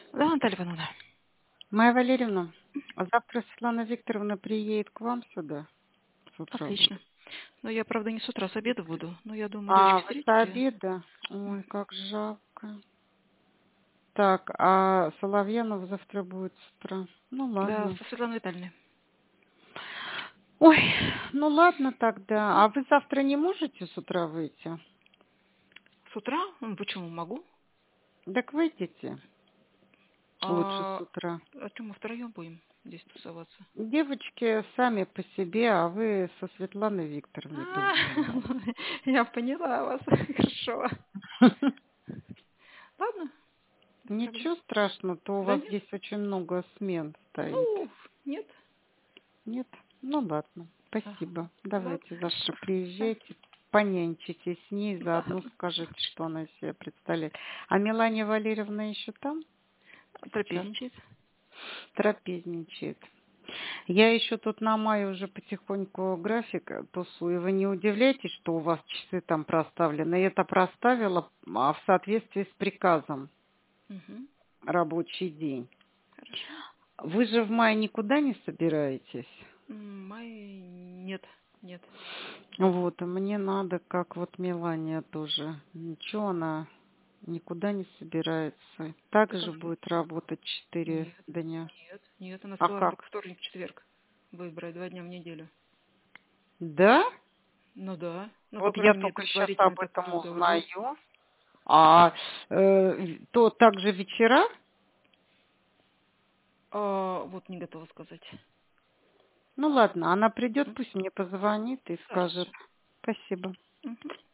Да, Наталья Ивановна. Майя Валерьевна, а завтра Светлана Викторовна приедет к вам сюда с утра будет. Отлично. Но я, правда, не с утра, с обеда буду. Но я думаю, А, девочки вы до встретите. обеда? Ой, как жалко. Так, а Соловьянов завтра будет с утра. Ну Да, ладно. со Светланой Витальевной. Ой, ну ладно тогда. А вы завтра не можете с утра выйти? С утра? Почему могу? Так выйдите лучше с А утра. о чем мы втроем будем здесь тусоваться? Девочки сами по себе, а вы со Светланой Викторовной А, позанимаетесь. я поняла вас. Хорошо. Ладно, без проблем. Ничего страшного, то у Да вас нет? здесь очень много смен стоит. Ну, нет. Нет? Ну ладно, Ага. спасибо. Ладно, Давайте завтра хорошо. Да. приезжайте, понянчитесь с ней, Да. заодно скажете, что она из себя представляет. А Мелания Валерьевна еще там сейчас? Трапезничает. Трапезничает. Я еще тут на мае уже потихоньку график тусую. Вы не удивляйтесь, что у вас часы там проставлены. Я это проставила в соответствии с приказом Угу. рабочий день. Хорошо. Вы же в мае никуда не собираетесь? Май нет. Нет. Вот, а мне надо, как вот Мелания тоже. Ничего, она никуда не собирается. Так Также она... будет работать 4 Нет. дня. Нет. Нет. Она А сказала как? только вторник, четверг. Выбрать 2 дня в неделю. Да? Ну да. Ну, по Вот я крайней мере, только сейчас предварительно об так этом она говорила. узнаю. А то также вечера? Вот не готова сказать. Ну ладно, она придет, пусть мне позвонит и скажет. Хорошо. Спасибо. Мгм.